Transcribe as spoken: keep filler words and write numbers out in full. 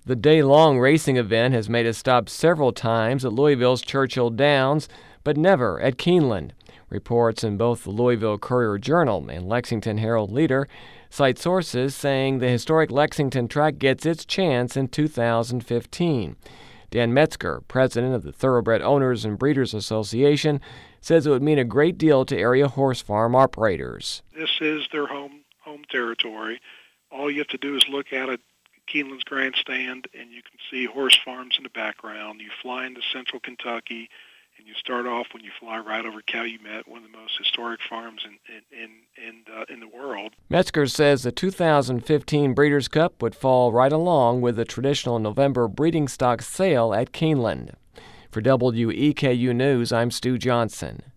The day-long racing event has made a stop several times at Louisville's Churchill Downs, but never at Keeneland. Reports in both the Louisville Courier-Journal and Lexington Herald-Leader cite sources saying the historic Lexington track gets its chance in two thousand fifteen. Dan Metzger, president of the Thoroughbred Owners and Breeders Association, says it would mean a great deal to area horse farm operators. This is their home home territory. All you have to do is look out at Keeneland's grandstand, and you can see horse farms in the background. You fly into central Kentucky, and you start off when you fly right over Calumet, one of the most historic farms in in in, uh, in the world. Metzger says the two thousand fifteen Breeders' Cup would fall right along with the traditional November breeding stock sale at Keeneland. For W E K U News, I'm Stu Johnson.